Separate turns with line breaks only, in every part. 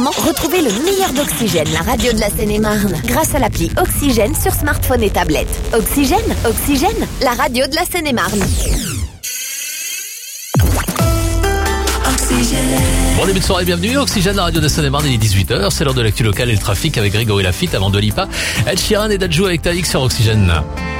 moment, retrouvez le meilleur d'Oxygène, la radio de la Seine-et-Marne, grâce à l'appli Oxygène sur smartphone et tablette. Oxygène, la radio de la Seine-et-Marne.
Bon début de soirée, bienvenue. Oxygène, la radio de Seine-et-Marne, il est 18h. C'est l'heure de l'actu locale et le trafic avec Grégory Lafitte avant Dua Lipa, Ed Sheeran et Dadju avec Talix sur Oxygène.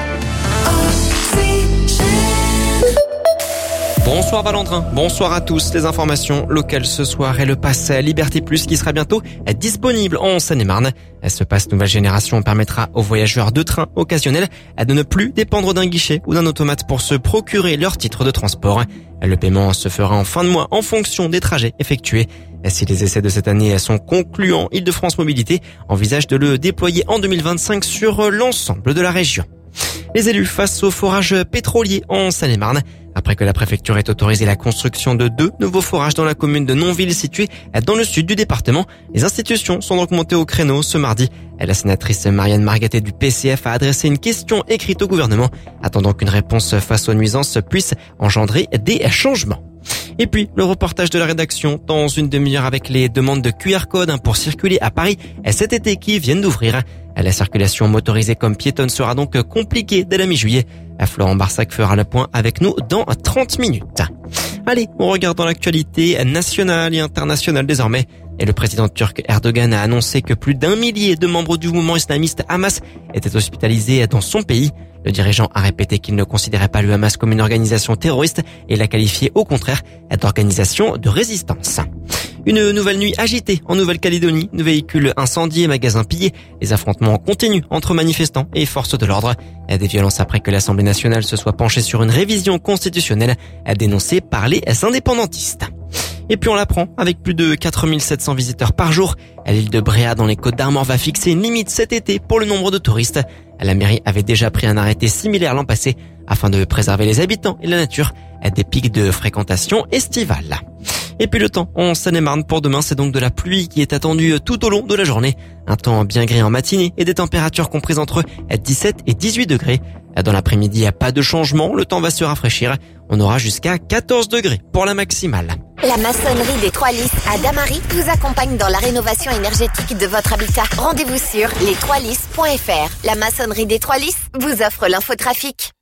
Bonsoir Valentin, bonsoir à tous. Les informations locales ce soir et le pass Liberté Plus qui sera bientôt disponible en Seine-et-Marne. Ce pass nouvelle génération permettra aux voyageurs de train occasionnels de ne plus dépendre d'un guichet ou d'un automate pour se procurer leur titre de transport. Le paiement se fera en fin de mois en fonction des trajets effectués. Si les essais de cette année sont concluants, Île-de-France Mobilité envisage de le déployer en 2025 sur l'ensemble de la région. Les élus face au forage pétrolier en Seine-et-Marne. Après que la préfecture ait autorisé la construction de 2 nouveaux forages dans la commune de Nonville située dans le sud du département, les institutions sont donc montées au créneau ce mardi. La sénatrice Marianne Margatet du PCF a adressé une question écrite au gouvernement, attendant qu'une réponse face aux nuisances puisse engendrer des changements. Et puis, le reportage de la rédaction dans une demi-heure avec les demandes de QR code pour circuler à Paris cet été qui viennent d'ouvrir. La circulation motorisée comme piétonne sera donc compliquée dès la mi-juillet. Florent Barsac fera le point avec nous dans 30 minutes. Allez, on regarde dans l'actualité nationale et internationale désormais. Et le président turc Erdogan a annoncé que plus d'1 millier de membres du mouvement islamiste Hamas étaient hospitalisés dans son pays. Le dirigeant a répété qu'il ne considérait pas le Hamas comme une organisation terroriste et l'a qualifié au contraire d'organisation de résistance. Une nouvelle nuit agitée en Nouvelle-Calédonie, véhicules incendiés, magasins pillés. Les affrontements continuent entre manifestants et forces de l'ordre. Des violences après que l'Assemblée nationale se soit penchée sur une révision constitutionnelle dénoncée par les indépendantistes. Et puis on l'apprend, avec plus de 4700 visiteurs par jour, l'île de Bréa dans les Côtes-d'Armor va fixer une limite cet été pour le nombre de touristes. La mairie avait déjà pris un arrêté similaire l'an passé afin de préserver les habitants et la nature des pics de fréquentation estivale. Et puis le temps en Seine-et-Marne pour demain, c'est donc de la pluie qui est attendue tout au long de la journée. Un temps bien gris en matinée et des températures comprises entre 17 et 18 degrés. Dans l'après-midi, il n'y a pas de changement, le temps va se rafraîchir. On aura jusqu'à 14 degrés pour la maximale.
La maçonnerie des Trois Lys à Damary vous accompagne dans la rénovation énergétique de votre habitat. Rendez-vous sur les3lys.fr. La maçonnerie des Trois Lys vous offre l'infotrafic.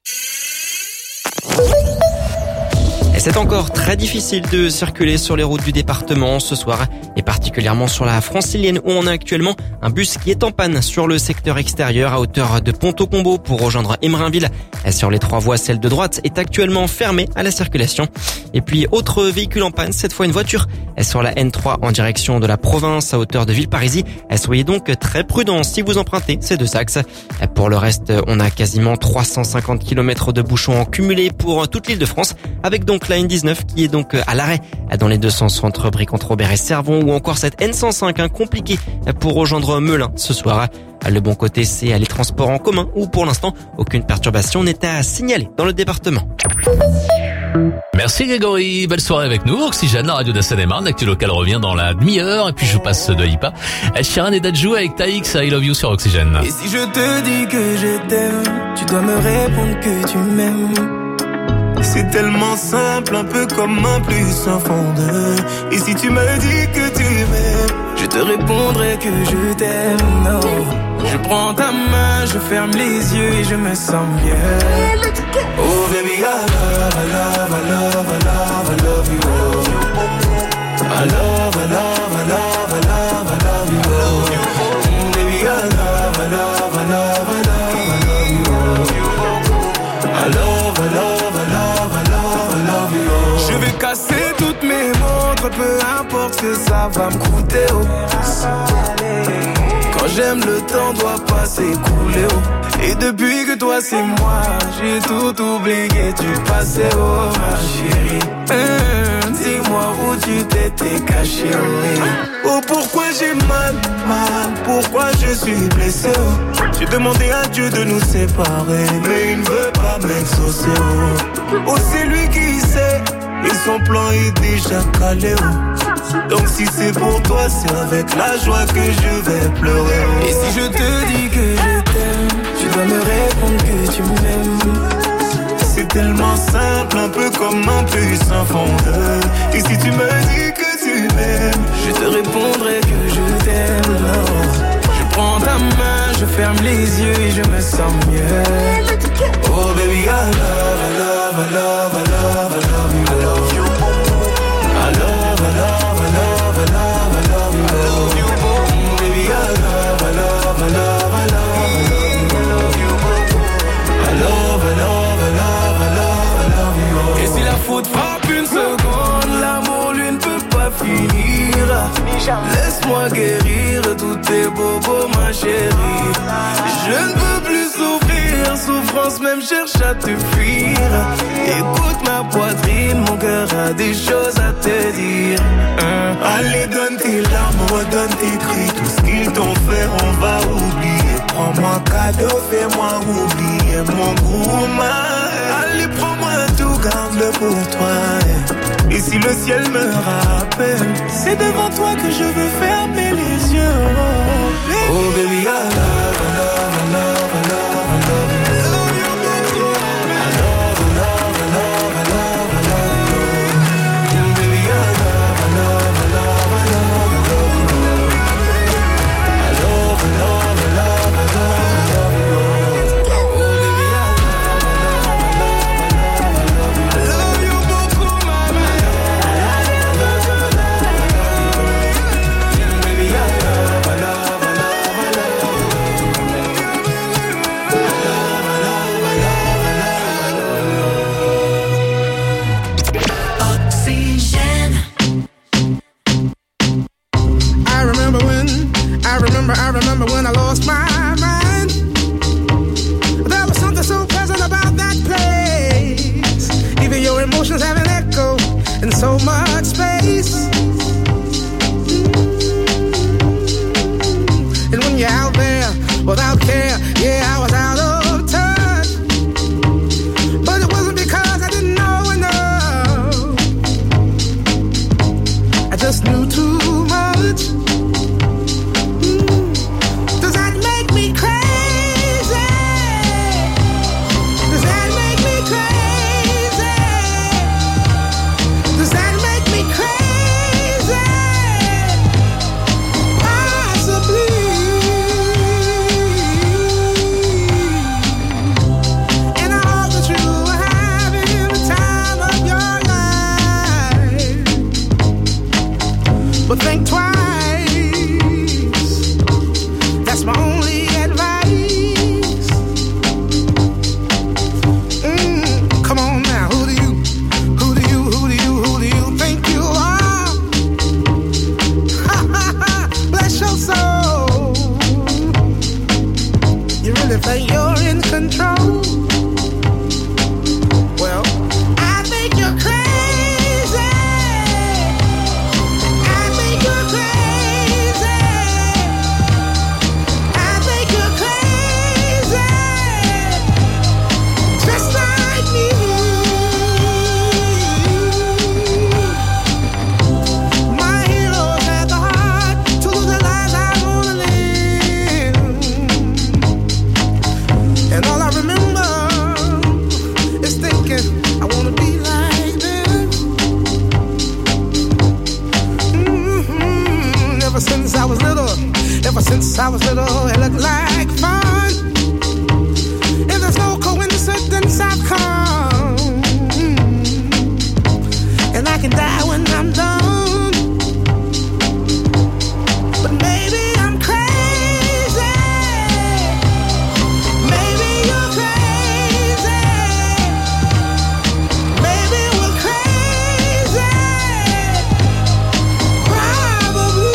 Et c'est encore très difficile de circuler sur les routes du département ce soir, et particulièrement sur la francilienne où on a actuellement un bus qui est en panne sur le secteur extérieur à hauteur de Pont-au-Combo pour rejoindre Emerinville. Sur les 3 voies, celle de droite est actuellement fermée à la circulation. Et puis autre véhicule en panne, cette fois une voiture sur la N3 en direction de la province à hauteur de Villeparisis. Soyez donc très prudents si vous empruntez ces 2 axes. Pour le reste, on a quasiment 350 km de bouchons en cumulé pour toute l'Île-de-France, avec donc la N19 qui est donc à l'arrêt dans les 2 sens entre Brie-Comte-Robert et Cervon, ou encore cette N105 compliquée pour rejoindre Melun ce soir. Le bon côté, c'est les transports en commun où pour l'instant aucune perturbation n'est à signaler dans le département.
Merci Grégory, belle soirée avec nous. Oxygène, la radio de Seine-et-Marne. L'actu locale revient dans la demi-heure et puis je vous passe Dua Lipa, Ed Sheeran et Dadju avec Talix, I Love You sur Oxygène.
Et si je te dis que je t'aime, tu dois me répondre que tu m'aimes. C'est tellement simple, un peu comme un plus un fond de. Et si tu me dis que tu m'aimes, je te répondrai que je t'aime. Non, je prends ta main, je ferme les yeux et je me sens bien. Oh baby, I love, I love, I love, I love, I love you. I love, I love, I love, I love, I love you. Baby, I love, I love, I love, I love, I love you. I love, I love. Je vais casser toutes mes montres, peu importe ce que ça va me coûter. Oh. Quand j'aime, le temps doit pas s'écouler. Oh. Et depuis que toi c'est moi, j'ai tout oublié, tu passais, oh ma chérie. Dis-moi où tu t'étais caché. Oh, pourquoi j'ai mal, pourquoi je suis blessé. Oh. J'ai demandé à Dieu de nous séparer, mais il ne veut pas m'exaucer. Oh, c'est lui qui sait. Et son plan est déjà calé, oh. Donc si c'est pour toi, c'est avec la joie que je vais pleurer, oh. Et si je te dis que je t'aime, tu dois me répondre que tu m'aimes. C'est tellement simple, un peu comme un plus un fond de. Et si tu me dis que tu m'aimes, je te répondrai que je Je prends ta main, je ferme les yeux et je me sens mieux. Oh baby, I love, I love, I love, I love, I love you. I love you. I love, I love, I love, I love, I love you. I love you. Baby, I love, I love, I love, I love you. I love, I love, I love, I love, I love you. Et si la faute frappe une seconde, l'amour lui ne peut pas finir. Laisse-moi guérir tous tes bobos, ma chérie. Je ne peux plus souffrir, souffrance même cherche à te fuir. Écoute ma poitrine, mon cœur a des choses à te dire. Allez, donne tes larmes, redonne tes cris. Tout ce qu'ils t'ont fait, on va oublier. Prends-moi cadeau, fais-moi oublier mon gourmand. Allez, prends-moi tout, garde-le pour toi. Et si le ciel me rappelle, c'est devant toi que je veux fermer les yeux. Oh baby, I love, I love, I love, I love, I love you. I love you, baby. I love, I love, I love, I love, I love you. Baby, I love, I love, I love, I love, I love you. I love, I love, I love, I love, I love you. Oh baby, I love, I love, I love, I love, I love you beaucoup, mama. Baby, I love, I love, I love, I love you.
I remember when I lost my mind. There was something so pleasant about that place. Even your emotions have an echo in so much space. And when you're out there without care, yeah, I was out of touch. But it wasn't because I didn't know enough. I just knew too much. Does that make me crazy? Does that make me crazy? Does that make me crazy? Possibly. And I hope that you are having the time of your life. But think twice. That's my only advice. Come on now, who do you think you are? Bless your soul. You really think you're in control? Well, I think you're crazy. I think you're crazy. I think you're crazy. Just like me. My heroes had the heart to lose their lives. I wanna live. And all I remember is thinking I wanna be like them. Ever since I was little, it looked like fun. And there's no coincidence I've come. And I can die when I'm done. But maybe I'm crazy. Maybe you're crazy. Maybe we're crazy. Probably.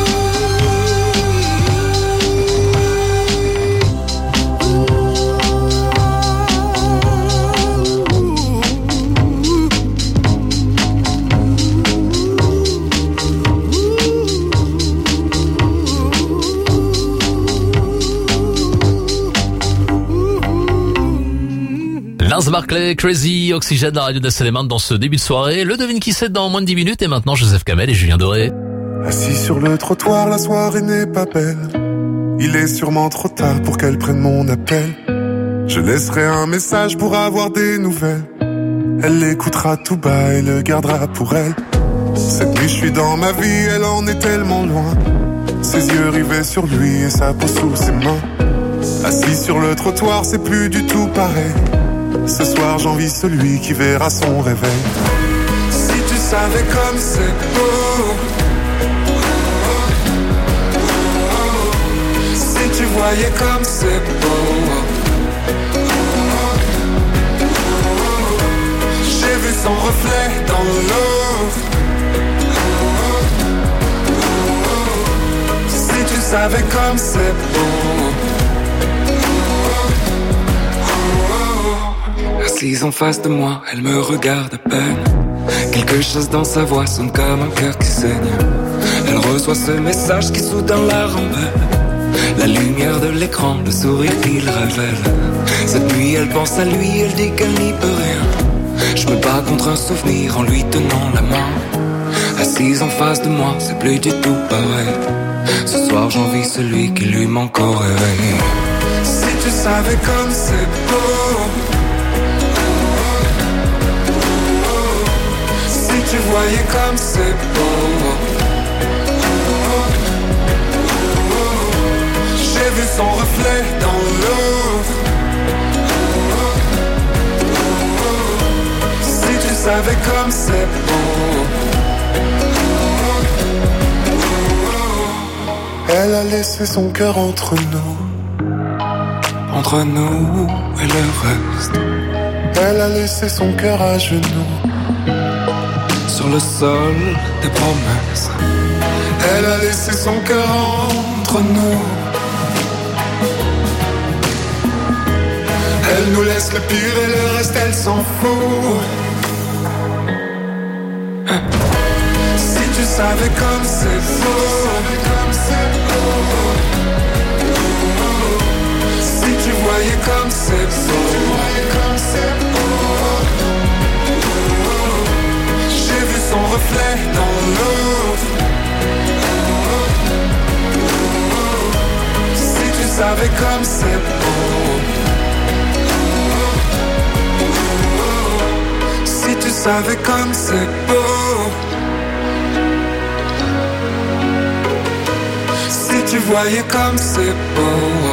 Lars Barclay, Crazy, Oxygène, la radio d'Assalémant dans ce début de soirée. Le devine qui c'est dans moins de 10 minutes et maintenant Joseph Kamel et Julien Doré.
Assis sur le trottoir, la soirée n'est pas belle. Il est sûrement trop tard pour qu'elle prenne mon appel. Je laisserai un message pour avoir des nouvelles. Elle l'écoutera tout bas et le gardera pour elle. Cette nuit je suis dans ma vie, elle en est tellement loin. Ses yeux rivés sur lui et sa peau sous ses mains. Assis sur le trottoir, c'est plus du tout pareil. Ce soir j'envie celui qui verra son réveil. Si tu savais comme c'est beau, si tu voyais comme c'est beau. J'ai vu son reflet dans l'eau. Si tu savais comme c'est beau. Assise en face de moi, elle me regarde à peine. Quelque chose dans sa voix sonne comme un cœur qui saigne. Elle reçoit ce message qui soudain la rembelle. La lumière de l'écran, le sourire qu'il révèle. Cette nuit elle pense à lui, elle dit qu'elle n'y peut rien. Je me bats contre un souvenir en lui tenant la main. Assise en face de moi, c'est plus du tout pareil. Ce soir j'envie celui qui lui manque au réveil. Si tu savais comme c'est beau. Si tu voyais comme c'est beau. J'ai vu son reflet dans l'eau. Si tu savais comme c'est beau. Elle a laissé son cœur entre nous et le reste. Elle a laissé son cœur à genoux sur le sol des promesses. Elle a laissé son cœur entre nous. Elle nous laisse le pire et le reste elle s'en fout. Si tu savais comme c'est beau. Si tu voyais comme c'est beau. J'ai vu son reflet dans l'eau. Si tu savais comme c'est beau. Si tu savais comme c'est beau. Si tu voyais comme c'est beau.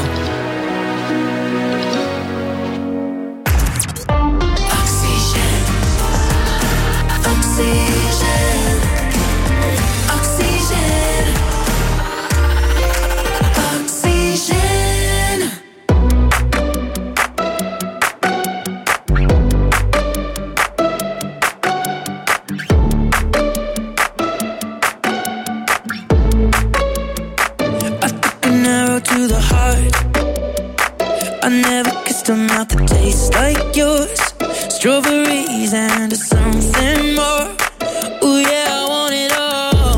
Strawberries and something more. Ooh yeah, I want it all.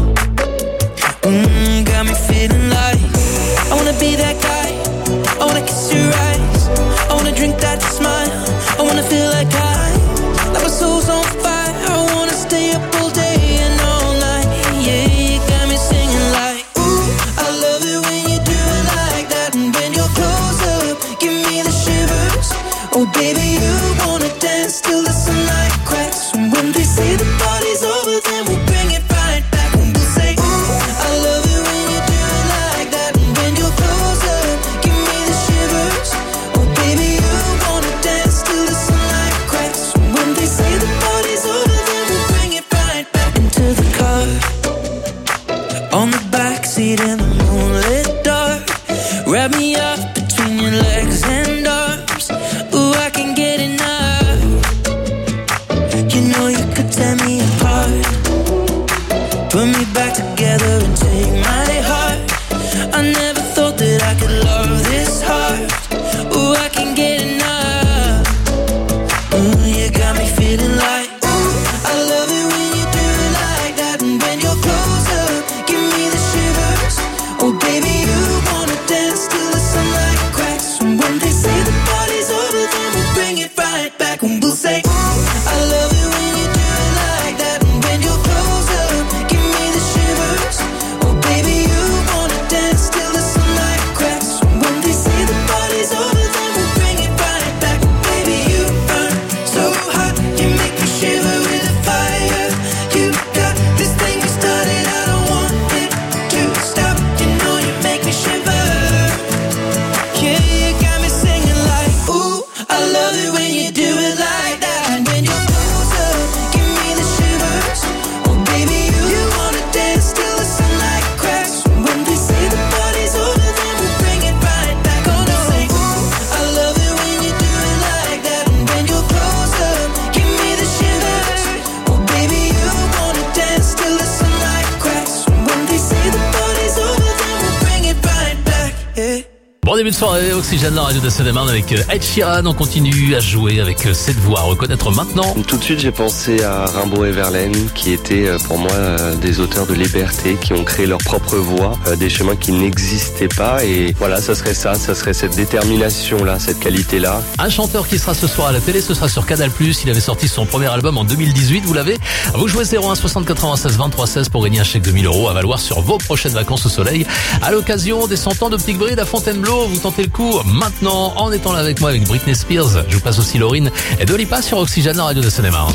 Got me feeling like I wanna be that guy. I wanna kiss your eyes. I wanna drink that smile. I wanna feel like like my soul's on fire. I wanna stay up all day and all night. Yeah, you got me singing like ooh, I love it when you do it like that. And when you're close up, give me the shivers. Oh baby, you wanna dance till the sunlight cracks. And when they say the party's over, then we'll bring it right back. And we'll say, ooh, I love it when you do it like that. And when you're close up, give me the shivers. Oh baby, you wanna dance till the sunlight cracks. And when they say the party's over, then we'll bring it right back. Into the car, on the backseat in the moonlit dark. Wrap me up between your legs and arms. Ooh, I can get enough. You know you could tear me apart. Put me back together and take my heart. I never thought that I could love this hard. Ooh, I can get enough. Ooh, you got me feeling like ooh, I love it when you do it like that. And when you're close up, give me the shivers. Oh baby, you wanna dance till the sunlight cracks. And when they say the party's over, then we'll bring it right back. And we'll say ooh, I love it when you do it like that. And when you're close up, give me the shivers. Oh baby,
Bon début de soirée, Oxygène, la radio de Seine-et-Marne avec Ed Sheeran. On continue à jouer avec cette voix à reconnaître maintenant.
Tout de suite, j'ai pensé à Rimbaud et Verlaine, qui étaient pour moi des auteurs de liberté, qui ont créé leur propre voix, des chemins qui n'existaient pas. Et voilà, ça serait cette détermination-là, cette qualité-là.
Un chanteur qui sera ce soir à la télé, ce sera sur Canal+. Il avait sorti son premier album en 2018, vous l'avez. Vous jouez 01 60 96 23 16 pour gagner un chèque de 1000 € à valoir sur vos prochaines vacances au soleil. À l'occasion des 100 ans d'Optique Bride à Fontainebleau, vous tentez le coup maintenant en étant là avec moi avec Britney Spears. Je vous passe aussi Laurine et Dua Lipa sur Oxygène, la radio de Seine-et-Marne.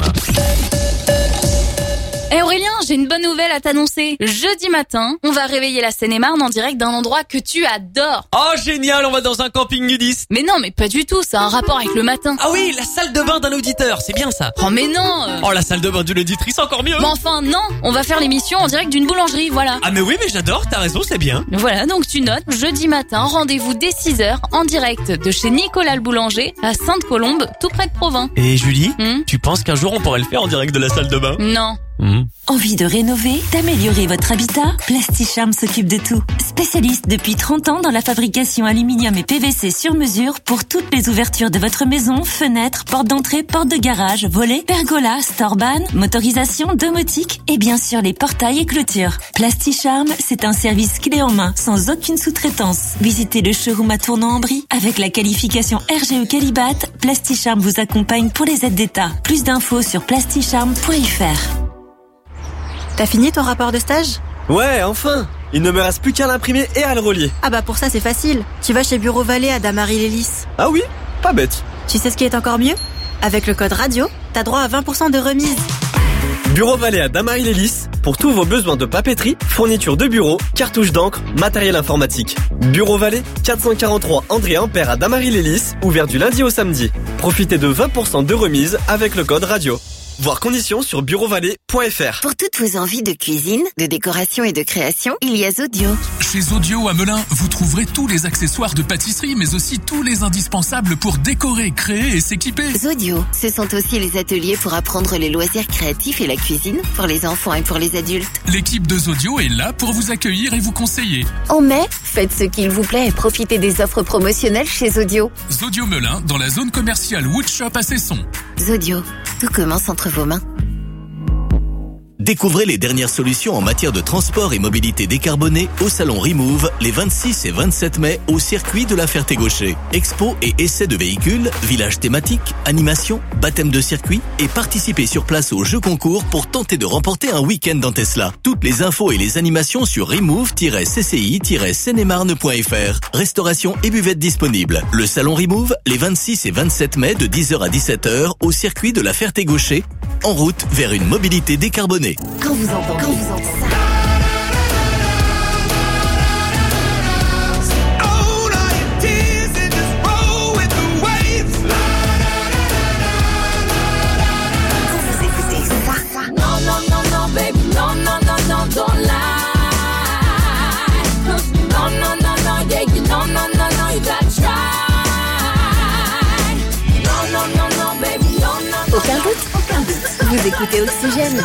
Eh Aurélien, j'ai une bonne nouvelle à t'annoncer. Jeudi matin, on va réveiller la Seine-et-Marne en direct d'un endroit que tu adores.
Oh génial, on va dans un camping nudiste.
Mais non, mais pas du tout, ça a un rapport avec le matin.
Ah oui, la salle de bain d'un auditeur, c'est bien ça.
Oh mais non
Oh la salle de bain d'une auditrice, encore mieux.
Mais enfin non, on va faire l'émission en direct d'une boulangerie, voilà.
Ah mais oui, mais j'adore, t'as raison, c'est bien.
Voilà, donc tu notes, jeudi matin, rendez-vous dès 6h en direct de chez Nicolas le boulanger à Sainte-Colombe, tout près de Provins.
Et Julie, tu penses qu'un jour on pourrait le faire en direct de la salle de bain?
Non.
Envie de rénover, d'améliorer votre habitat? Plasticharm s'occupe de tout. Spécialiste depuis 30 ans dans la fabrication aluminium et PVC sur mesure pour toutes les ouvertures de votre maison, fenêtres, portes d'entrée, portes de garage, volets, pergolas, storban, motorisation, domotique et bien sûr les portails et clôtures. Plasticharm, c'est un service clé en main, sans aucune sous-traitance. Visitez le showroom à Tournan-en-Brie. Avec la qualification RGE Qualibat, Plasticharm vous accompagne pour les aides d'État. Plus d'infos sur plasticharm.fr.
T'as fini ton rapport de stage?
Ouais, enfin! Il ne me reste plus qu'à l'imprimer et à le relier.
Ah bah pour ça c'est facile. Tu vas chez Bureau Vallée à Damary-les-Lys.
Ah oui? Pas bête.
Tu sais ce qui est encore mieux? Avec le code radio, t'as droit à 20% de remise.
Bureau Vallée à Damary-les-Lys pour tous vos besoins de papeterie, fourniture de bureau, cartouches d'encre, matériel informatique. Bureau Vallée, 443 André Ampère à Damary-les-Lys, ouvert du lundi au samedi. Profitez de 20% de remise avec le code radio. Voir conditions sur bureauvalet.fr.
Pour toutes vos envies de cuisine, de décoration et de création, il y a Zodio.
Chez Zodio à Melun, vous trouverez tous les accessoires de pâtisserie, mais aussi tous les indispensables pour décorer, créer et s'équiper.
Zodio, ce sont aussi les ateliers pour apprendre les loisirs créatifs et la cuisine pour les enfants et pour les adultes.
L'équipe de Zodio est là pour vous accueillir et vous conseiller.
En mai, faites ce qu'il vous plaît et profitez des offres promotionnelles chez Zodio.
Zodio Melun, dans la zone commerciale Woodshop à Cesson.
Zodio, tout commence entre vos mains.
Découvrez les dernières solutions en matière de transport et mobilité décarbonée au salon Remove les 26 et 27 mai au circuit de la Ferté-Gaucher. Expo et essais de véhicules, village thématique, animation, baptême de circuit et participez sur place au jeu concours pour tenter de remporter un week-end en Tesla. Toutes les infos et les animations sur remove-cci-seine-et-marne.fr. Restauration et buvette disponibles. Le salon Remove les 26 et 27 mai de 10h à 17h au circuit de la Ferté-Gaucher, en route vers une mobilité décarbonée.
Quand vous entendez ça. Aucun doute. Vous écoutez Oxygène.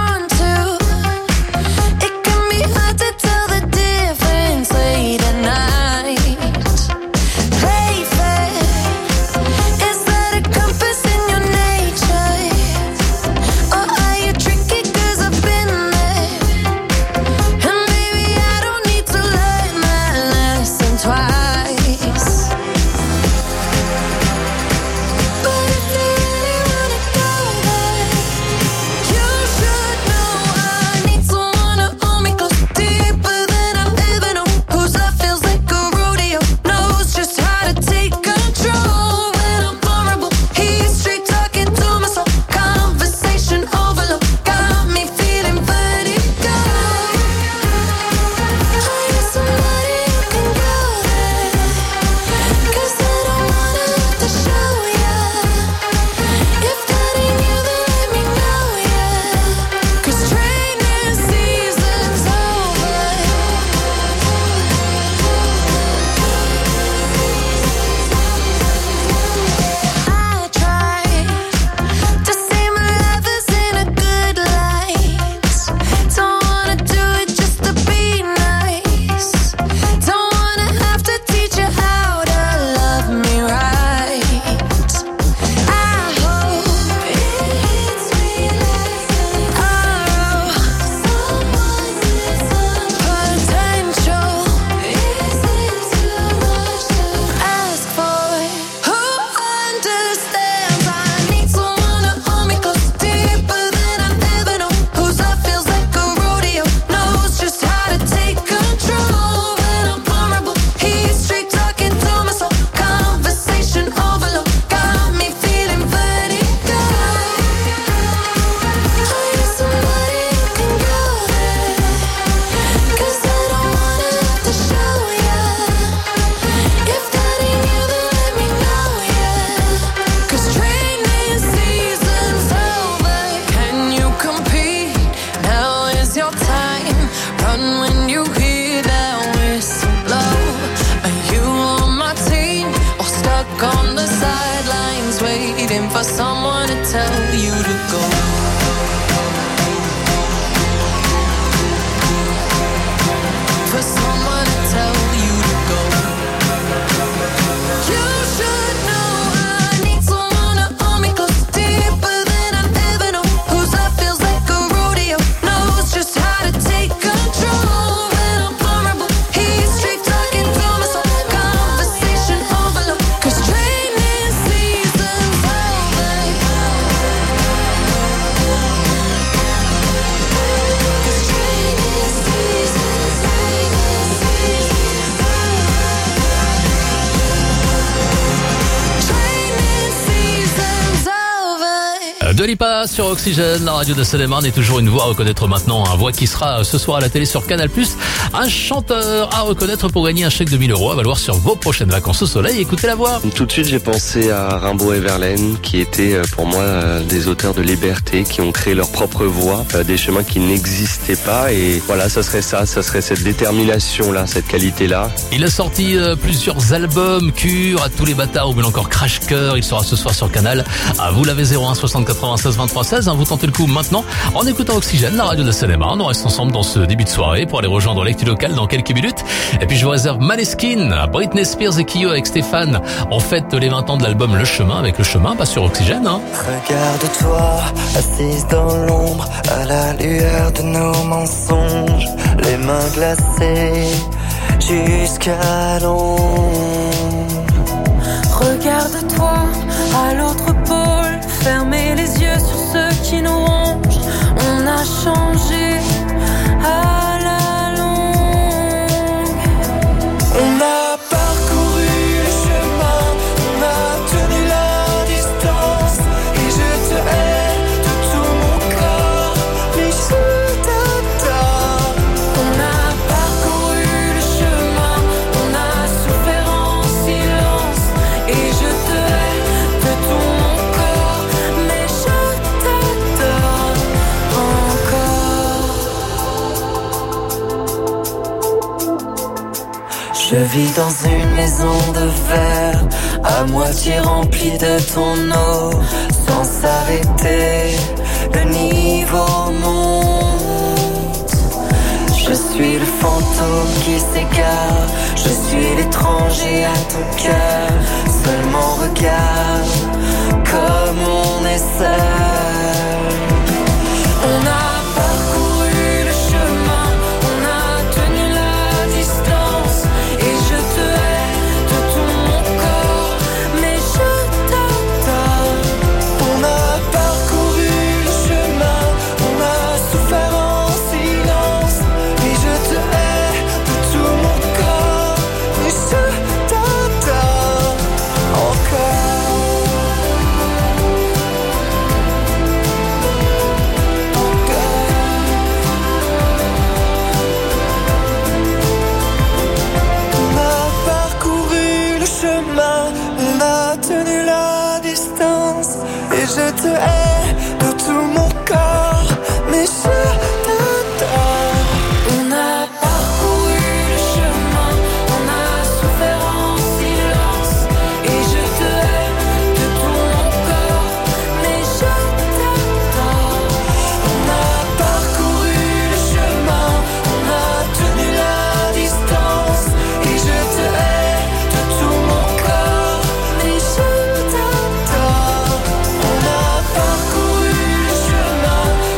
Night.
for someone to tell you to go. For someone to tell you to go. You should know I need someone to hold me close, deeper than I've ever known. Whose love feels like a rodeo, knows just how to take control. When I'm vulnerable, he's straight talking to my soul. Conversation overload, 'cause training season's over. 'Cause training season's
Dua Lipa sur Oxygène, la radio de Seine-et-Marne, et toujours une voix à reconnaître maintenant, un voix qui sera ce soir à la télé sur Canal+, un chanteur à reconnaître pour gagner un chèque de 1000 € à valoir sur vos prochaines vacances au soleil. Écoutez la voix.
Tout de suite, j'ai pensé à Rimbaud et Verlaine, qui étaient pour moi des auteurs de liberté, qui ont créé leur propre voie, des chemins qui n'existaient pas, et voilà, ça serait cette détermination-là, cette qualité-là.
Il a sorti plusieurs albums, Cure, à tous les bâtards, ou bien encore Crash Cœur. Il sera ce soir sur Canal. Vous l'avez 01 60 96 23 16. Vous tentez le coup maintenant en écoutant Oxygène, la radio de Seine-et-Marne. On reste ensemble dans ce début de soirée pour aller rejoindre l'actu local dans quelques minutes. Et puis je vous réserve Maneskin, Britney Spears et Kyo avec Stéphane. On fête les 20 ans de l'album Le Chemin avec Le Chemin, pas sur Oxygène.
Regarde-toi, assise dans l'ombre, à la lueur de nos mensonges, les mains glacées jusqu'à l'ombre.
Regarde-toi à l'autre pôle, fermer les yeux sur ceux qui nous rongent. On a changé à la longue.
On a parcouru le chemin, on a tenu la distance, et je te hais de tout mon corps, mais je t'adore.
On a parcouru le chemin, on a souffert en silence, et je te hais de tout mon corps, mais je t'adore encore.
Je vis dans une maison de verre, à moitié remplie de ton eau, sans s'arrêter, le niveau monte. Je suis le fantôme qui s'égare, je suis l'étranger à ton cœur. Seulement regarde comme on est seul.
On a parcouru le chemin, on a tenu la distance, et je te hais de tout mon corps, mais je t'adore.
On a parcouru le chemin, on a souffert en silence, et je te hais de tout mon corps, mais je t'adore encore. On a parcouru le chemin, on a tenu la distance, et je te hais de tout mon corps, mais je t'adore.
On a parcouru le chemin, on a souffert en silence, et je te hais de tout mon corps, mais je t'adore.
On a parcouru le chemin, on a tenu la distance, et je te hais de tout mon corps, mais je t'adore. On a parcouru le chemin,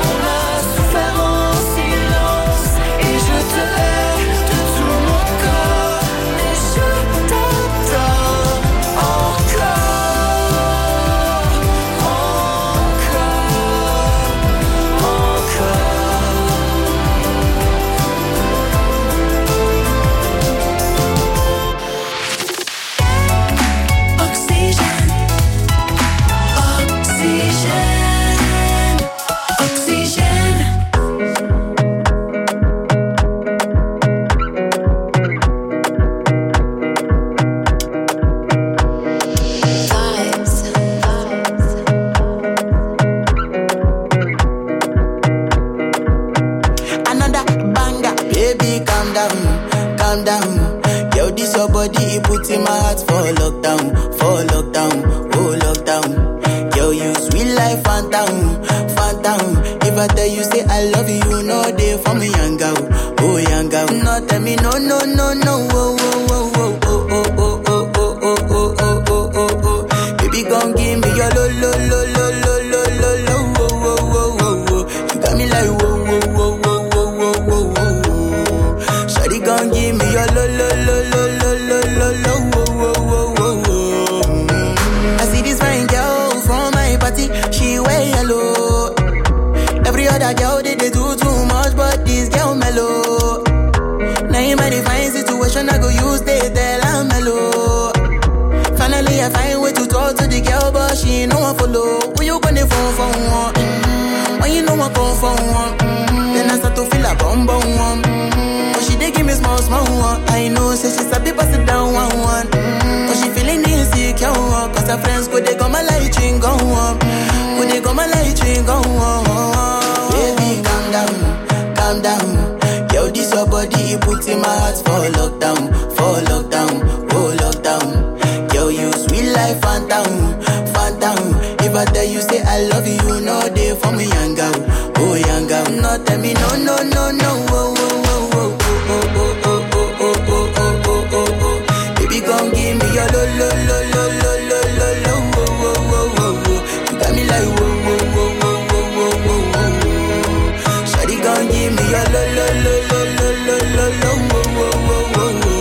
life, phantom, phantom. If I tell you say I love you, you know they for me, young girl, oh young girl. No tell me no, no, no, no, oh, oh, oh, oh, oh, oh, oh, oh, oh, oh, oh, oh, oh, oh. Baby, gon' give me your lo, lo, lo, lo, lo, lo, lo, lo, oh, oh, oh, oh, oh. You got me like whoa, whoa, whoa, whoa, whoa, whoa, whoa, whoa. Shawty gon' give me your lo, lo, lo, lo, lo, lo, lo, lo, oh, oh, oh, oh, oh. I see this fine girl from my party, she wear yellow. Every other girl they do too much, but this girl mellow. Now in my fine situation, I go use they tell I'm mellow. Finally I find way to talk to the girl, but she ain't no one follow. Who you gonna phone for one? When you know I come for one, then I start to feel a bum bum one. But she dey give me small small one. I know say she's a bit pass it down one one. But she feeling insecure, cause her friends go they come my light ring go on. Go they come my light ring go on. Baby calm down, calm down. Yo, this your body, it puts in my heart for lockdown, oh lockdown. Yo, you sweet life, phantom, phantom. If I tell you say I love you, you know they for me, young girl, oh young girl. No tell me no, no, no, no, oh, oh, oh, oh, oh, oh, oh, oh, oh, oh, oh, oh, oh, oh. Baby, gon' give me your lo, lo, lo, lo, lo, lo, lo, lo, oh, oh, oh, oh, oh. You got me like whoa, whoa, whoa, whoa, whoa, whoa, whoa, whoa. Shawty gon' give me your lo, lo, lo, lo, lo, lo, lo, lo, oh, oh, oh, oh, oh.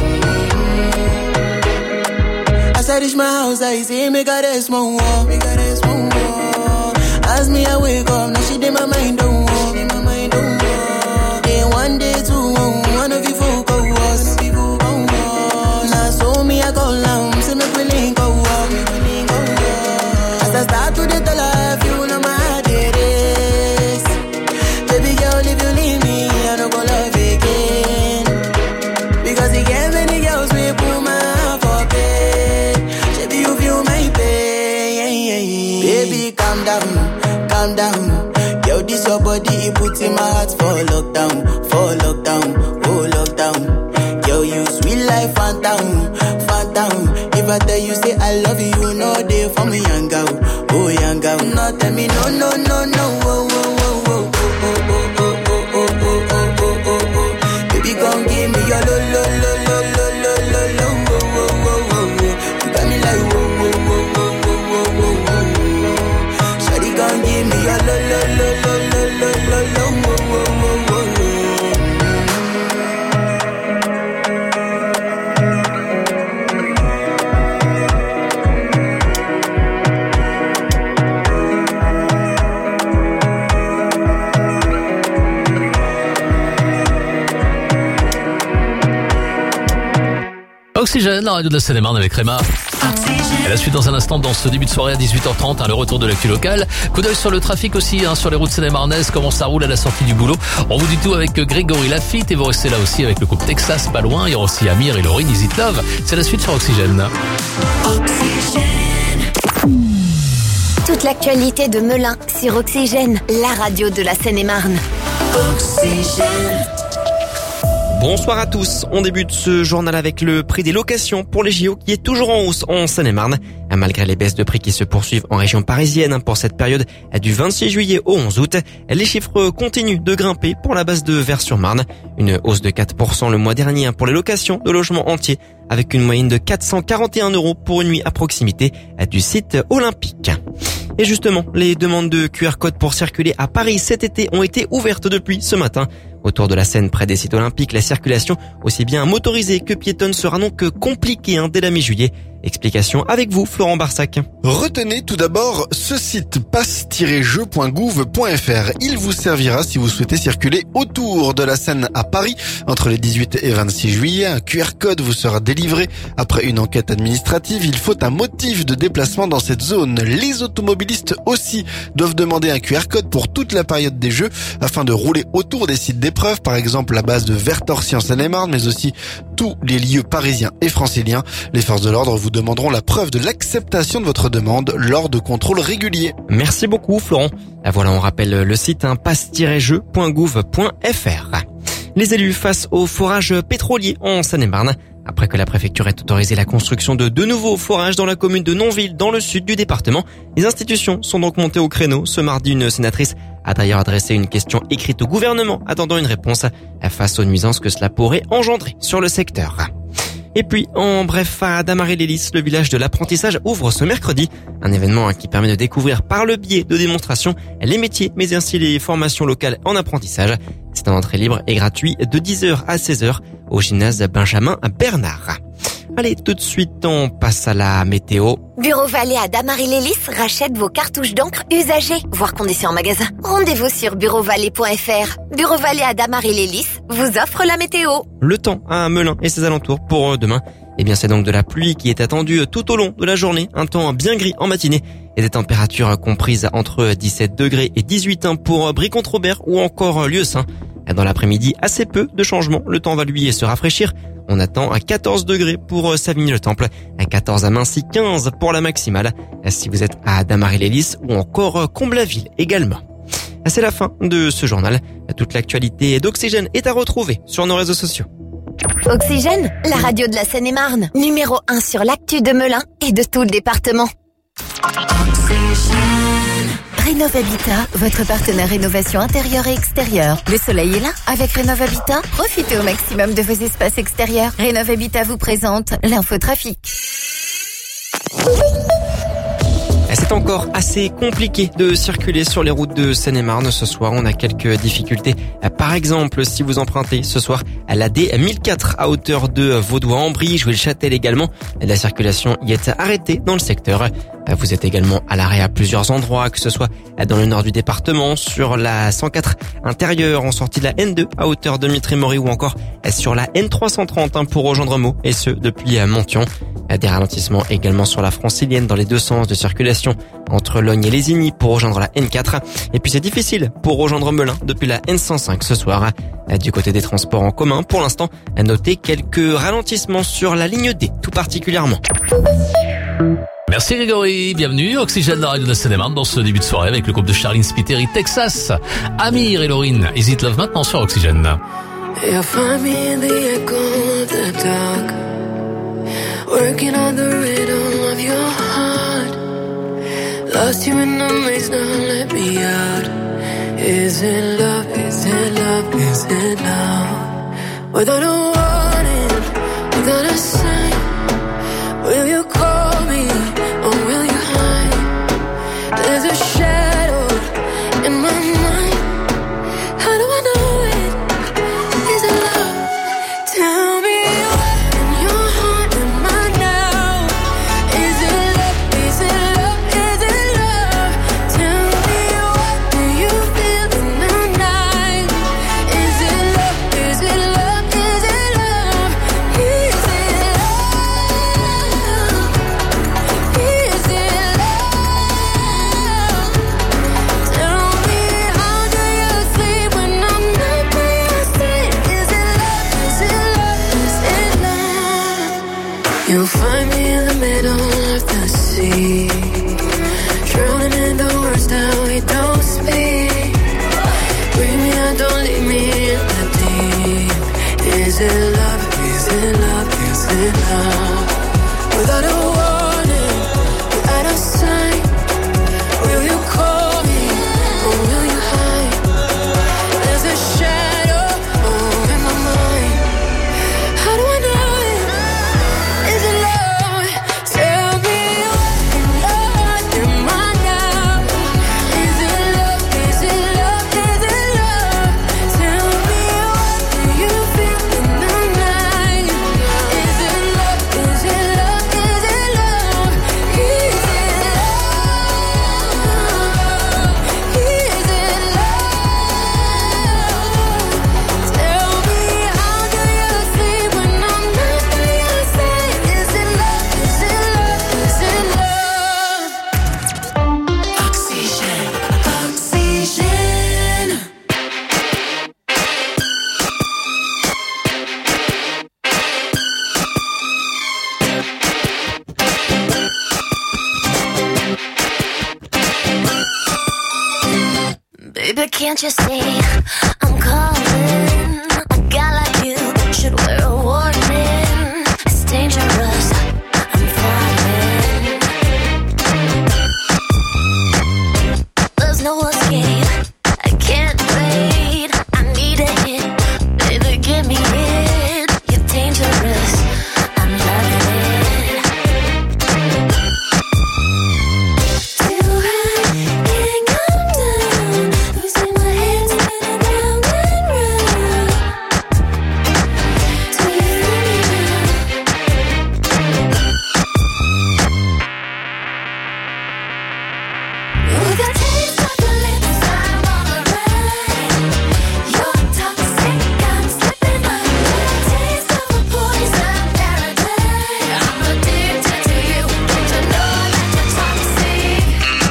As I reach my house, I see me got a small wall, me got a small wall. As me I wake up, now she did my mind don't walk, Day one, day two, one of you folk go was. Now so me I go down, say me we link go walk. As I start to the life, you know my heart it is. Baby girl, if you leave me, I don't go love again. Because you get many girls we put my heart for bed. Baby, you feel my pain. Baby, calm down, calm down. Yo, this your body, it puts in my heart for lockdown, oh lockdown. Yo, you sweet life, phantom, phantom. If I tell you say I love you, you know they for me, young girl, oh young girl. No tell me no, no, no, no, oh, oh, oh, oh, oh, oh, oh, oh, oh, oh, oh, oh, oh, oh. Baby, gon' give me your lo, lo, lo, lo, lo, lo, lo, lo, oh, oh, oh, oh, oh. You got me like whoa, whoa, whoa, whoa, whoa, whoa, whoa, whoa. Shawty gon' give me your lo, lo, lo, lo, lo, lo, lo, lo, oh, oh, oh, oh, oh.
Oxygène, la radio de la Seine-et-Marne avec Réma. Et la suite dans un instant dans ce début de soirée à 18h30, le retour de l'actu locale. Coup d'œil sur le trafic aussi, sur les routes seine-et-marnaises, comment ça roule à la sortie du boulot. On vous dit tout avec Grégory Lafitte et vous restez là aussi avec le couple Texas, pas loin. Il y aura aussi Amir et Laurine, Is It Love. C'est la suite sur Oxygène.
Toute l'actualité de Melun sur Oxygène, la radio de la Seine-et-Marne.
Oxygène. Bonsoir à tous. On débute ce journal avec le prix des locations pour les JO qui est toujours en hausse en Seine-et-Marne. Malgré les baisses de prix qui se poursuivent en région parisienne pour cette période du 26 juillet au 11 août, les chiffres continuent de grimper pour la base de Vers-sur-Marne. Une hausse de 4% le mois dernier pour les locations de logements entiers avec une moyenne de 441 € pour une nuit à proximité du site olympique. Et justement, les demandes de QR code pour circuler à Paris cet été ont été ouvertes depuis ce matin. Autour de la Seine, près des sites olympiques, la circulation, aussi bien motorisée que piétonne, sera donc compliquée dès la mi-juillet. Explication avec vous, Florent Barsac.
Retenez tout d'abord ce site passe-jeux.gouv.fr. Il vous servira si vous souhaitez circuler autour de la Seine à Paris entre les 18 et 26 juillet. Un QR code vous sera délivré après une enquête administrative. Il faut un motif de déplacement dans cette zone. Les automobilistes aussi doivent demander un QR code pour toute la période des Jeux afin de rouler autour des sites d'épreuves, par exemple la base de Vertorcy en Seine-et-Marne, mais aussi tous les lieux parisiens et franciliens. Les forces de l'ordre vous demanderont la preuve de l'acceptation de votre demande lors de contrôles réguliers.
Merci beaucoup Florent. Voilà, on rappelle le site passe-jeux.gouv.fr. Les élus face au forage pétrolier en Seine-et-Marne. Après que la préfecture ait autorisé la construction de 2 nouveaux forages dans la commune de Nonville, dans le sud du département. Les institutions sont donc montées au créneau. Ce mardi, une sénatrice a d'ailleurs adressé une question écrite au gouvernement, attendant une réponse face aux nuisances que cela pourrait engendrer sur le secteur. Et puis, en bref, à Damary-lès-Lys, le village de l'apprentissage ouvre ce mercredi. Un événement qui permet de découvrir par le biais de démonstrations les métiers, mais ainsi les formations locales en apprentissage. C'est un entrée libre et gratuit de 10h à 16h au gymnase Benjamin Bernard. Allez, tout de suite, on passe à la météo.
Bureau Vallée à Damary-lès-Lys rachète vos cartouches d'encre usagées, voire conditions en magasin. Rendez-vous sur bureauvalet.fr. Bureau Vallée à Damary-lès-Lys vous offre la météo.
Le temps à Melun et ses alentours pour demain. Eh bien, c'est donc de la pluie qui est attendue tout au long de la journée. Un temps bien gris en matinée et des températures comprises entre 17 degrés et 18 pour Brie-Comte-Robert ou encore Lieusaint. Dans l'après-midi, assez peu de changements. Le temps va lui se rafraîchir. On attend à 14 degrés pour Savigny-le-Temple, à 14 à Mancy, 15 pour la maximale. Si vous êtes à Damary-lès-Lys ou encore Comble-la-Ville également. C'est la fin de ce journal. Toute l'actualité d'Oxygène est à retrouver sur nos réseaux sociaux.
Oxygène, la radio de la Seine-et-Marne. Numéro 1 sur l'actu de Melun et de tout le département. Rénov Habitat, votre partenaire rénovation intérieure et extérieure. Le soleil est là. Avec Rénov Habitat, profitez au maximum de vos espaces extérieurs. Rénov Habitat vous présente l'infotrafic.
C'est encore assez compliqué de circuler sur les routes de Seine-et-Marne. Ce soir, on a quelques difficultés. Par exemple, si vous empruntez ce soir à la D1004 à hauteur de Vaudois-en-Brie, Jouy-le-Châtel également, la circulation y est arrêtée dans le secteur. Vous êtes également à l'arrêt à plusieurs endroits, que ce soit dans le nord du département, sur la 104 intérieure en sortie de la N2 à hauteur de Mitry-Mory ou encore sur la N330 pour rejoindre Meaux, et ce depuis Monthyon. Des ralentissements également sur la francilienne dans les deux sens de circulation entre Lognes et Lésigny pour rejoindre la N4. Et puis c'est difficile pour rejoindre Melun depuis la N105 ce soir. Du côté des transports en commun, pour l'instant, notez quelques ralentissements sur la ligne D, tout particulièrement.
Merci Grégory, bienvenue, Oxygène de la radio de Seine-et-Marne dans ce début de soirée avec le groupe de Charline Spiteri, Texas, Amir et Laurine, Is It Love maintenant sur Oxygène.
Working on the rhythm of your heart. Lost you in the maze, now let me out. Is it love, is it love, is it love? Without a warning, without a sign, will you call me or will you hide? There's a shadow in my mind. How do I know it? Is it love? Tell me. You'll find me in the middle of the sea, drowning in the words that we don't speak. Bring me out, don't leave me in the deep. Is it love, is it love, is it love? Without a warning, without a sign, will you call me or will you hide? There's a shadow in my mind. How do I know?
Baby, can't you see I'm calling? A guy like you should wear a warning.
there's no escape. I can't wait, I need a hit. Baby, give me it. You're dangerous, I'm loving it. Too high, can't come down. Losing my head, spinning round and round. Do you feel me now? With a taste of your lips, I'm on a ride. You're toxic, I'm slipping under. Taste of a poison paradise. I'm addicted to you. Don't you know that you're toxic?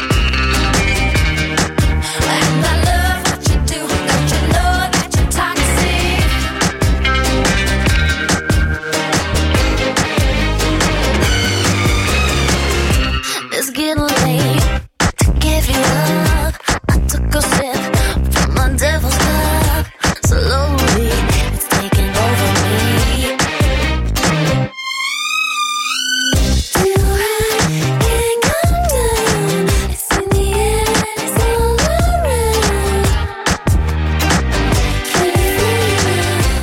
And I love what you do. Don't you know that you're toxic? It's getting late to give you up. I took a sip from my devil's cup. Slowly, it's taking over me. Too high, can't come down. It's in the air, it's all around. Can you feel me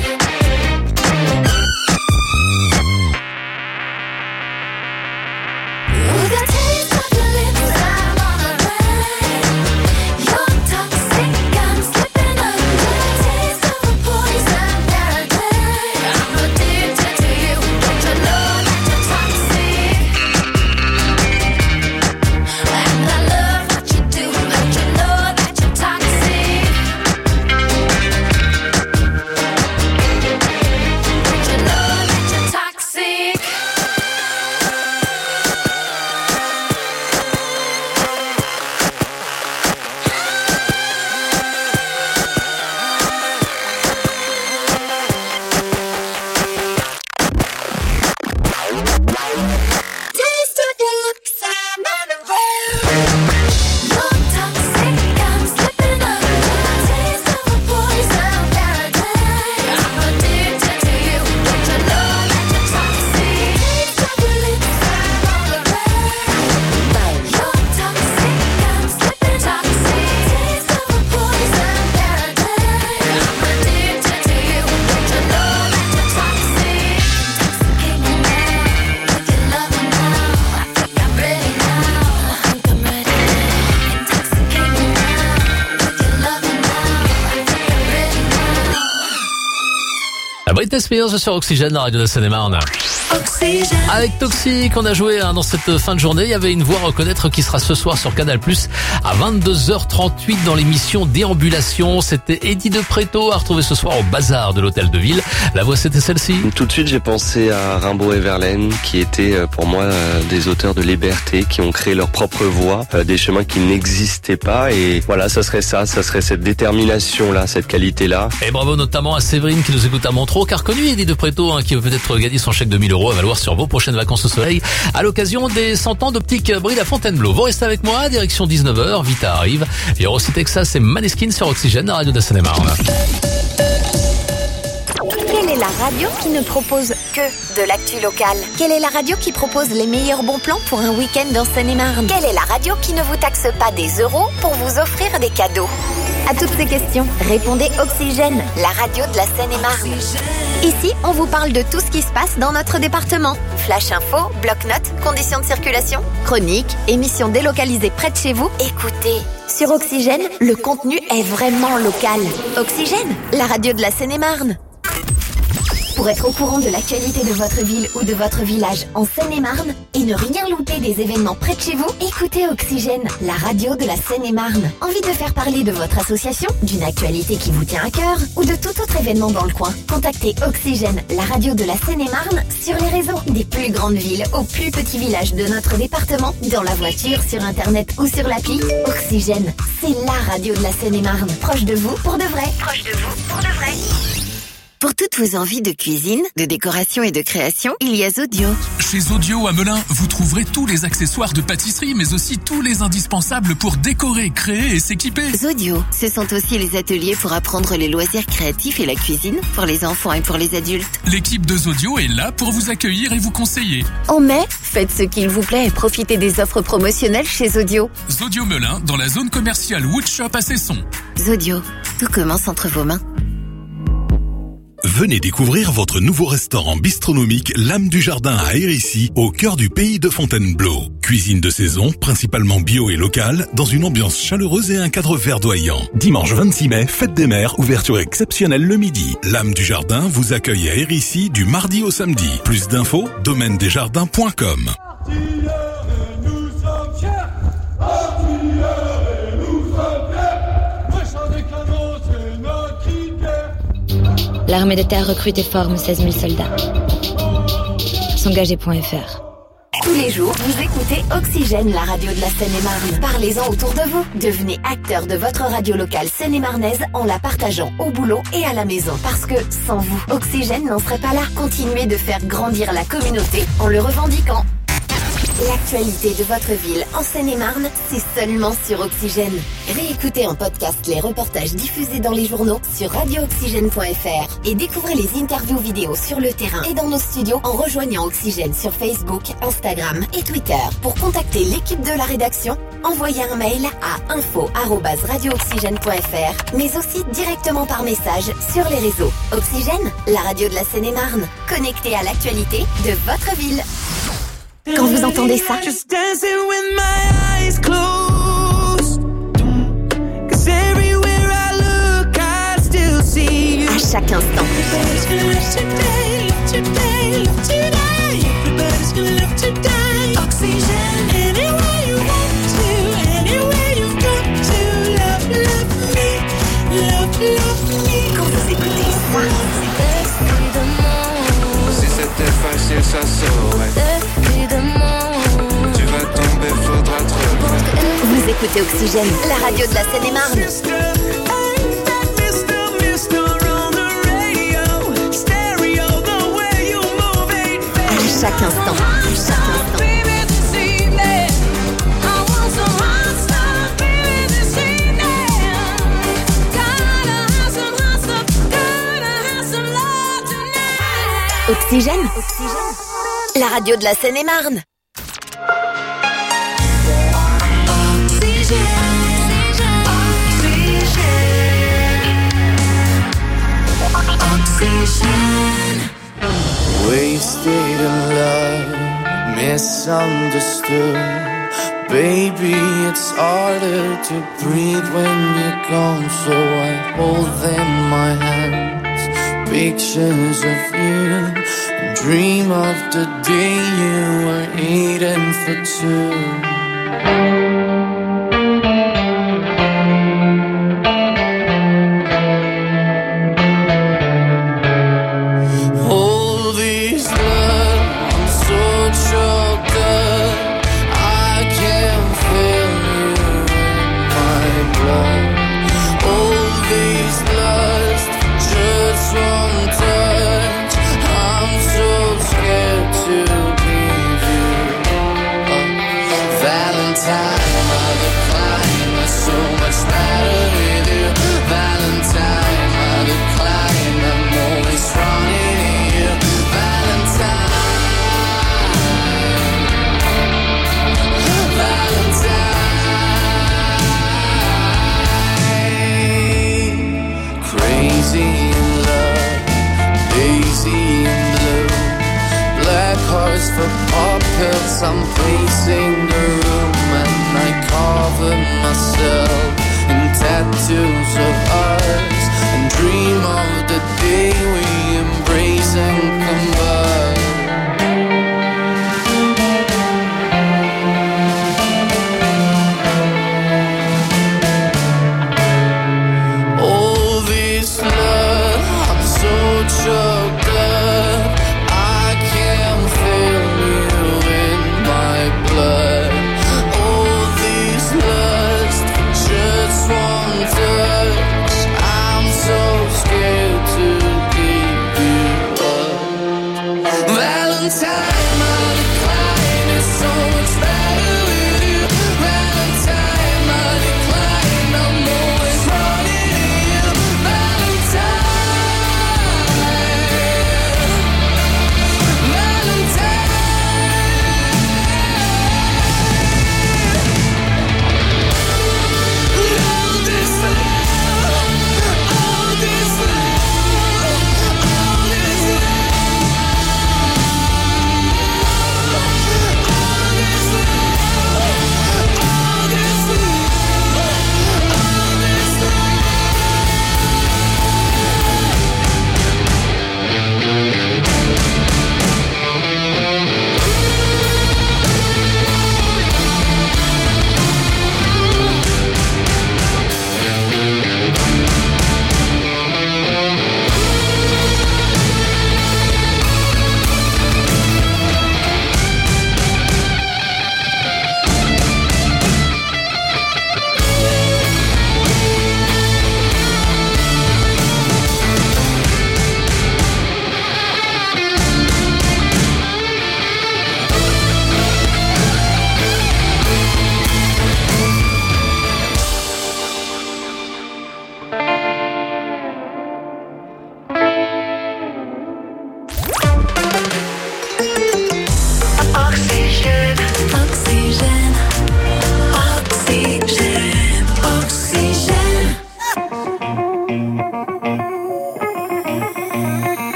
now? With a taste of your lips, I'm on a ride. You're toxic, I'm slipping under. Taste of a poison paradise. I'm addicted to you. Don't you know that you're toxic? And I love what you do. Don't you know that you're toxic? Don't you know that you're toxic? Taste of your lips, I'm on a roll. You're toxic, I'm slipping under. Taste of a poison paradise. I'm addicted to you. Don't you know that you're toxic? Taste of your lips, I'm on a roll. You're toxic, I'm slipping toxic. Taste of a poison paradise. I'm addicted to you. Don't you know that you're toxic? Intoxicate me now with your loving now. I think I'm ready now. I think I'm ready. Intoxicate me now with your loving now. I think I'm ready now.
Britney Spears sur Oxygène, la radio de Seine-et-Marne.
Oxygène.
Avec Toxic, on a joué dans cette fin de journée. Il y avait une voix à reconnaître qui sera ce soir sur Canal+, à 22h38 dans l'émission Déambulation. C'était Eddie de Pretto, à retrouver ce soir au bazar de l'hôtel de ville. La voix, c'était celle-ci.
Tout de suite, j'ai pensé à Rimbaud et Verlaine, qui étaient pour moi des auteurs de liberté, qui ont créé leur propre voie, des chemins qui n'existaient pas. Et voilà, ça serait cette détermination-là, cette qualité-là.
Et bravo notamment à Séverine qui nous écoute à Montreux, car connu Eddie de Pretto, qui veut peut-être gagner son chèque de 1000 € à valoir sur vos prochaines vacances au soleil à l'occasion des 100 ans d'Optique Brille à Fontainebleau. Vous restez avec moi, direction 19h, Vita arrive. Il y aura aussi Texas et Maneskin sur Oxygène, la radio de Seine-et-Marne.
Quelle est la radio qui ne propose que de l'actu locale? Quelle est la radio qui propose les meilleurs bons plans pour un week-end dans Seine-et-Marne? Quelle est la radio qui ne vous taxe pas des euros pour vous offrir des cadeaux? À toutes ces questions, répondez Oxygène, la radio de la Seine-et-Marne. Ici, on vous parle de tout ce qui se passe dans notre département. Flash info, bloc-notes, conditions de circulation, chroniques, émissions délocalisées près de chez vous. Écoutez, sur Oxygène, le contenu est vraiment local. Oxygène, la radio de la Seine-et-Marne. Pour être au courant de l'actualité de votre ville ou de votre village en Seine-et-Marne et ne rien louper des événements près de chez vous, écoutez Oxygène, la radio de la Seine-et-Marne. Envie de faire parler de votre association, d'une actualité qui vous tient à cœur ou de tout autre événement dans le coin? Contactez Oxygène, la radio de la Seine-et-Marne sur les réseaux. Des plus grandes villes aux plus petits villages de notre département, dans la voiture, sur internet ou sur l'appli. Oxygène, c'est la radio de la Seine-et-Marne. Proche de vous pour de vrai. Proche de vous pour de vrai. Pour toutes vos envies de cuisine, de décoration et de création, il y a Zodio.
Chez Zodio à Melun, vous trouverez tous les accessoires de pâtisserie, mais aussi tous les indispensables pour décorer, créer et s'équiper.
Zodio, ce sont aussi les ateliers pour apprendre les loisirs créatifs et la cuisine pour les enfants et pour les adultes.
L'équipe de Zodio est là pour vous accueillir et vous conseiller.
En mai, faites ce qu'il vous plaît et profitez des offres promotionnelles chez Zodio.
Zodio Melun, dans la zone commerciale Woodshop à Cesson.
Zodio, tout commence entre vos mains.
Venez découvrir votre nouveau restaurant bistronomique L'Âme du Jardin à Hérisy, au cœur du pays de Fontainebleau. Cuisine de saison, principalement bio et locale, dans une ambiance chaleureuse et un cadre verdoyant. Dimanche 26 mai, fête des mères, ouverture exceptionnelle le midi. L'Âme du Jardin vous accueille à Hérisy du mardi au samedi. Plus d'infos, domainedesjardins.com.
L'armée de terre recrute et forme 16 000 soldats. S'engager.fr.
Tous les jours, vous écoutez Oxygène, la radio de la Seine-et-Marne. Parlez-en autour de vous. Devenez acteur de votre radio locale seine-et-marnaise en la partageant au boulot et à la maison. Parce que, sans vous, Oxygène n'en serait pas là. Continuez de faire grandir la communauté en le revendiquant. L'actualité de votre ville en Seine-et-Marne, c'est seulement sur Oxygène. Réécoutez en podcast les reportages diffusés dans les journaux sur radiooxygène.fr et découvrez les interviews vidéo sur le terrain et dans nos studios en rejoignant Oxygène sur Facebook, Instagram et Twitter. Pour contacter l'équipe de la rédaction, envoyez un mail à info@radiooxygène.fr, mais aussi directement par message sur les réseaux. Oxygène, la radio de la Seine-et-Marne, connectée à l'actualité de votre ville. Quand vous entendez ça,
Just dancing with my eyes closed. 'Cause everywhere I look, I still see you.
À chaque instant.
Everybody's gonna live today, live today, live today. Everybody's gonna live today. Oxygen, anywhere you want to, anywhere you've got to. Love, love me, love, love me.
Quand vous écoutez ça,
Si c'était facile, ça saurait. Tu vas tomber, faudra te relever.
vous écoutez Oxygène, la radio de la Seine-et-Marne. À chaque instant. Oxygène, la radio de la Seine-et-Marne.
Wasted in love, misunderstood. Baby, it's harder to breathe when you're gone, so I hold in my hands pictures of you and dream of the day you were eating for two. Valentine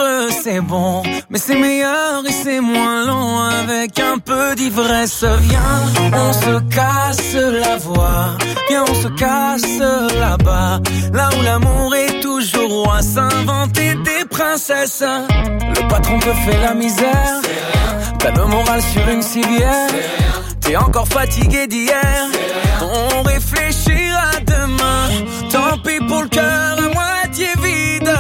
vivre c'est bon, mais c'est meilleur et c'est moins long avec un peu d'ivresse. Viens, on se casse la voix, viens on se casse là-bas, là où l'amour est toujours roi, s'inventer des princesses. Le patron te fait la misère, t'as le moral sur une civière, t'es encore fatigué d'hier, on réfléchira demain, tant pis pour le cœur à moitié vide.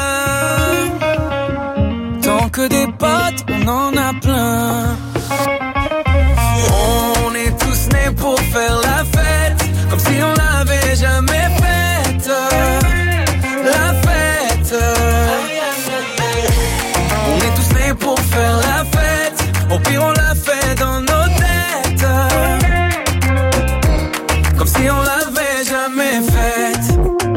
Tant que des potes, on en a plein. On est tous nés pour faire la fête, comme si on l'avait jamais faite. La fête. On est tous nés pour faire la fête, au pire on l'a fait dans nos têtes, comme si on l'avait jamais faite.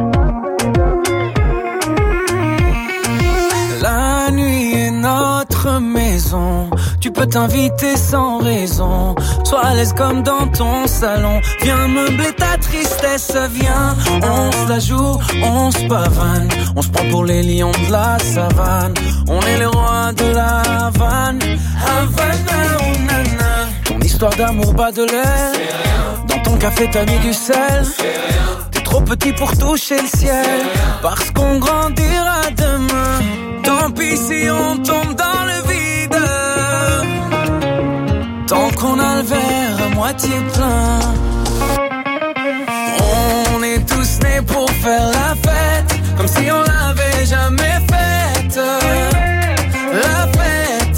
La nuit est notre maison, tu peux t'inviter sans raison, sois à l'aise comme dans ton salon, viens meubler ta tristesse, viens, on se la joue, on se pavane, on se prend pour les lions de la savane, on est les rois de la Havane, Havana, oh nana. Ton histoire d'amour bat de l'air, dans ton café t'as mis du sel, t'es trop petit pour toucher le ciel, parce qu'on grandira demain, tant pis si on tombe dans le vide, tant qu'on a le verre à moitié plein. On est tous nés pour faire la fête, comme si on l'avait jamais faite. La fête.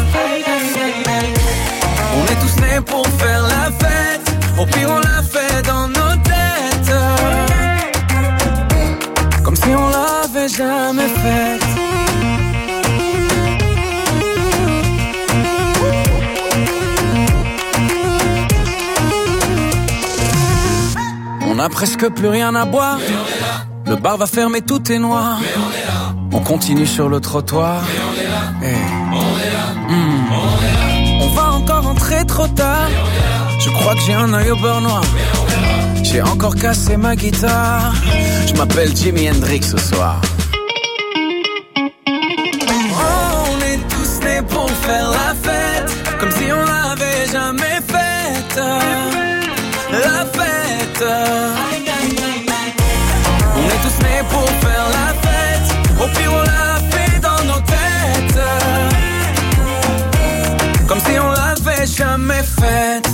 On est tous nés pour faire la fête, au pire on l'a fait dans nos têtes, comme si on l'avait jamais faite. On a presque plus rien à boire, le bar va fermer, tout est noir, on continue sur le trottoir, on va encore rentrer trop tard, je crois que j'ai un œil au beurre noir, j'ai encore cassé ma guitare, je m'appelle Jimi Hendrix ce soir. On est tous nés pour faire la fête, comme si on l'avait jamais faite. La fête. On est tous nés pour faire la fête, au pire on l'a fait dans nos têtes, comme si on l'avait jamais faite.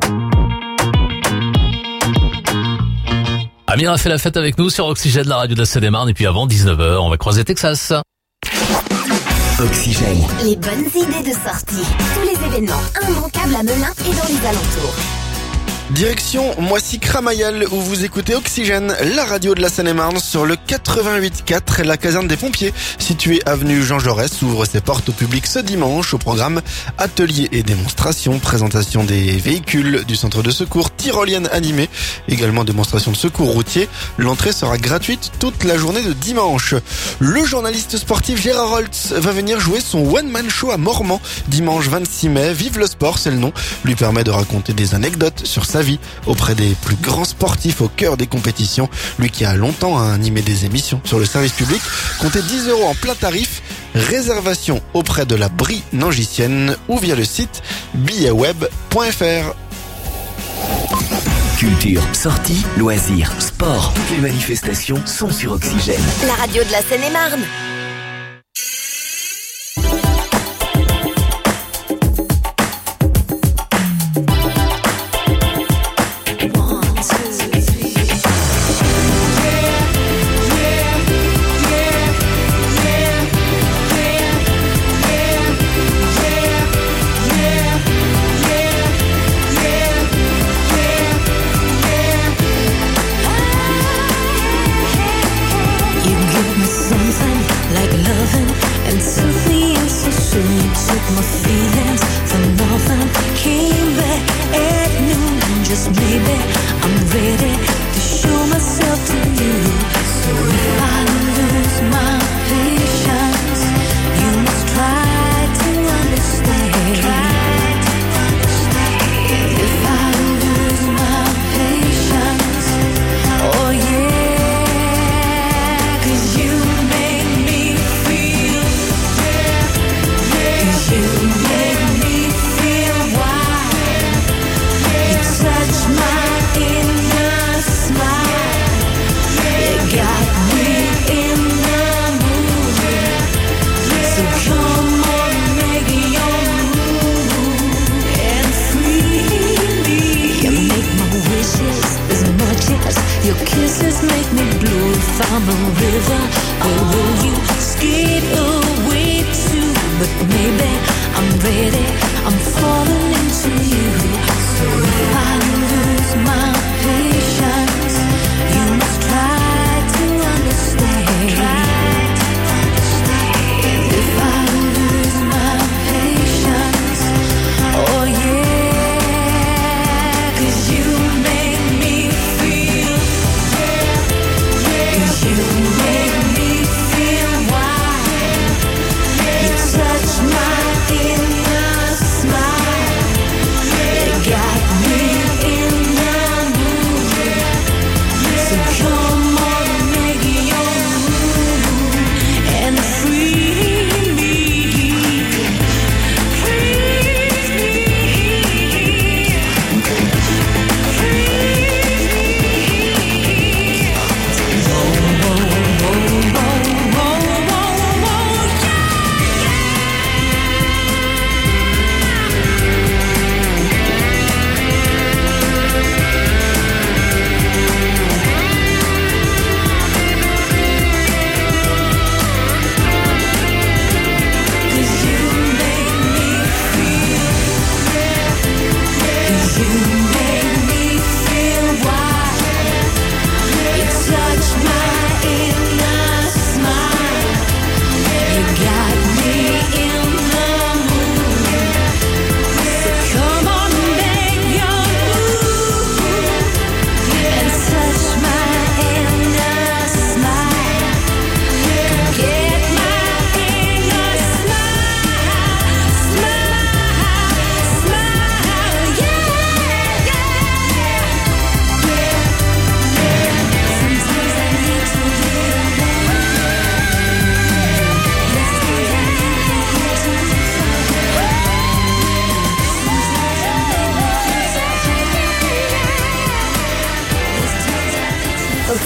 Amir a fait la fête avec nous sur Oxygène, la radio de la Seine-et-Marne, et puis avant 19h, on va croiser Texas.
Oxygène. Les bonnes idées de sortie. Tous les événements immanquables à Melun et dans les alentours.
Direction Moissy-Cramayel où vous écoutez Oxygène, la radio de la Seine-et-Marne sur le 88.4. La caserne des pompiers, située avenue Jean Jaurès, ouvre ses portes au public ce dimanche. Au programme, ateliers et démonstrations, présentation des véhicules du centre de secours, tyrolienne animée, également démonstration de secours routier. L'entrée sera gratuite toute la journée de dimanche. Le journaliste sportif Gérard Holtz va venir jouer son one-man show à Mormant dimanche 26 mai. Vive le sport, c'est le nom. Lui permet de raconter des anecdotes sur sa vie auprès des plus grands sportifs au cœur des compétitions. Lui qui a longtemps animé des émissions sur le service public. Comptez 10 € en plein tarif. Réservation auprès de la Brie Nangicienne ou via le site billetweb.fr.
Culture, sorties, loisirs, sport. Toutes les manifestations sont sur Oxygène.
La radio de la Seine-et-Marne.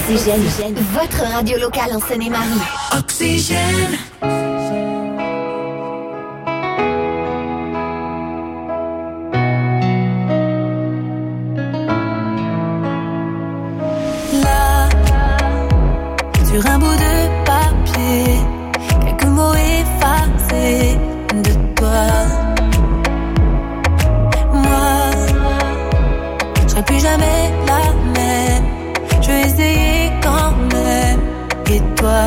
Oxygène, votre radio locale en Seine-et-Marne.
Oxygène.
Là, sur un bout de papier, quelques mots effacés de toi. Moi, je serai plus jamais la même. Je vais essayer quand même. Et toi,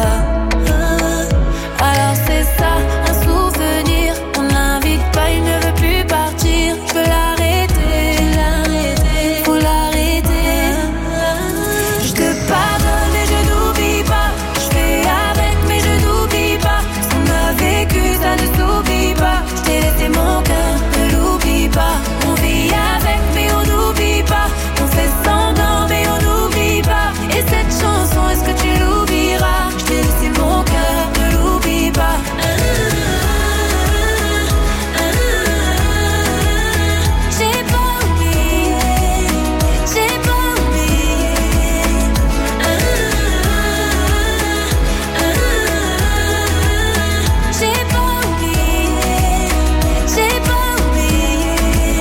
alors c'est ça, un souvenir. On l'invite pas, il ne veut plus partir. Je veux l'arrêter, faut l'arrêter. Je te pardonne et je n'oublie pas. Je fais avec mais je n'oublie pas. Ce qu'on a vécu, ça ne s'oublie pas. Je t'ai laissé mon cœur, ne l'oublie pas. On vit avec mais on n'oublie pas. On fait semblant mais on n'oublie pas. Et cette chanson, est-ce que tu l'oublieras? Je t'ai laissé mon cœur, ne l'oublie pas. J'ai pas oublié, j'ai pas oublié. J'ai pas oublié, j'ai pas oublié.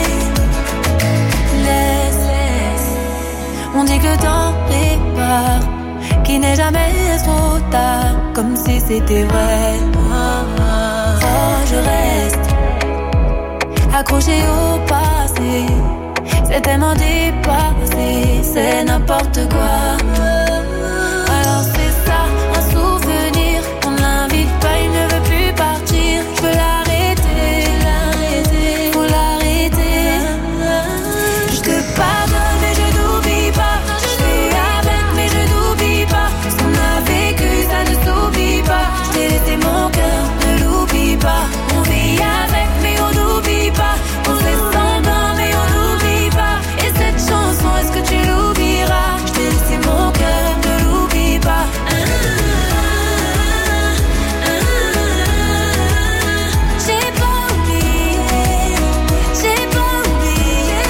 Laisse, on dit que le temps répare, qu'il n'est jamais trop tard, comme si c'était vrai. Oh, je reste accroché au passé, c'est tellement dépassé, c'est n'importe quoi. Alors c'est ça, un souvenir, on l'invite pas, il ne veut plus partir. Je veux l'arrêter, faut l'arrêter. Je te pardonne mais je n'oublie pas. Je fais avec mais je n'oublie pas. Ce qu'on a vécu, ça ne s'oublie pas. Je t'ai laissé mon cœur, ne l'oublie pas. On vit avec mais on n'oublie pas. On fait semblant mais on n'oublie pas. Et cette chanson, est-ce que tu l'oublieras? Je t'ai laissé mon cœur, ne l'oublie pas. J'ai pas oublié, j'ai pas oublié.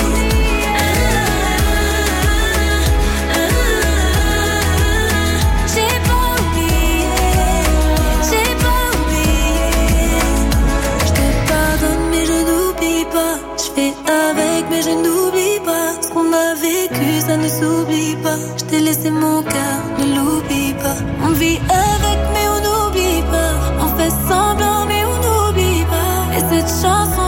J'ai pas oublié, j'ai pas oublié. Je te pardonne mais je n'oublie pas. Je fais avec mais je n'oublie pas. Ce qu'on a vécu, ça ne s'oublie pas. Je t'ai laissé mon cœur, ne l'oublie pas. On vit avec mais on n'oublie pas. On fait semblant mais on n'oublie pas. Et cette chanson,